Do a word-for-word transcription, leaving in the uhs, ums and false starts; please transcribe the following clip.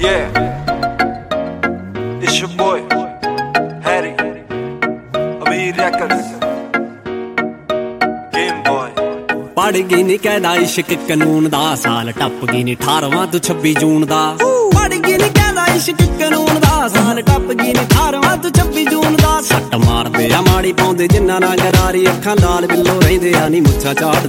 Yeah, it's your boy, Harry, Amir Records, Game Boy। ਪੜ ਗਈ ਨੀ ਕਹਿੰਦਾ ਇਸ਼ਕ ਕਾਨੂੰਨ ਦਾ, ਸਾਲ ਟੱਪ ਗਈ ਨੀ ਅਠਾਰਵਾਂ ਤੋਂ ਛੱਬੀ ਜੂਨ ਦਾ। ਪੜ ਗਈ ਨੀ ਕਹਿੰਦਾ ਇਸ਼ਕ ਕਾਨੂੰਨ ਦਾ, ਸਾਲ ਟੱਪ ਗਈ ਨੀ ਅਠਾਰਵਾਂ ਤੋਂ ਛੱਬੀ ਜੂਨ ਦਾ। ਸੱਟ ਮਾਰਦੇ ਆ ਮਾੜੀ ਪਾਉਂਦੇ ਜਿੰਨਾ ਨਾ ਗਰਾਰੀ, ਅੱਖਾਂ ਲਾਲ ਬਿੱਲੋ ਰਹਿੰਦੇ ਆ ਨੀ ਮੁੱਛਾਂ ਝਾੜਦੇ